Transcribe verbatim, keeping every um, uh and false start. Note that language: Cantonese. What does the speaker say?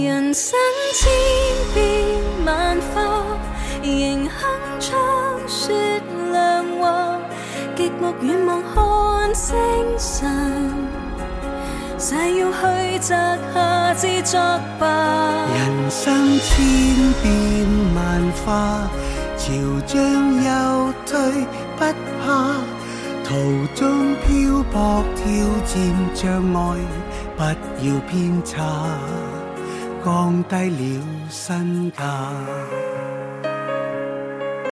人生千变万化，迎鏗鏘雪亮华，极目远望看星辰，誓要去摘下之作吧。 人生千变万化，潮涨又退不怕，途中漂泊挑战障碍，不要偏差，降低了身价。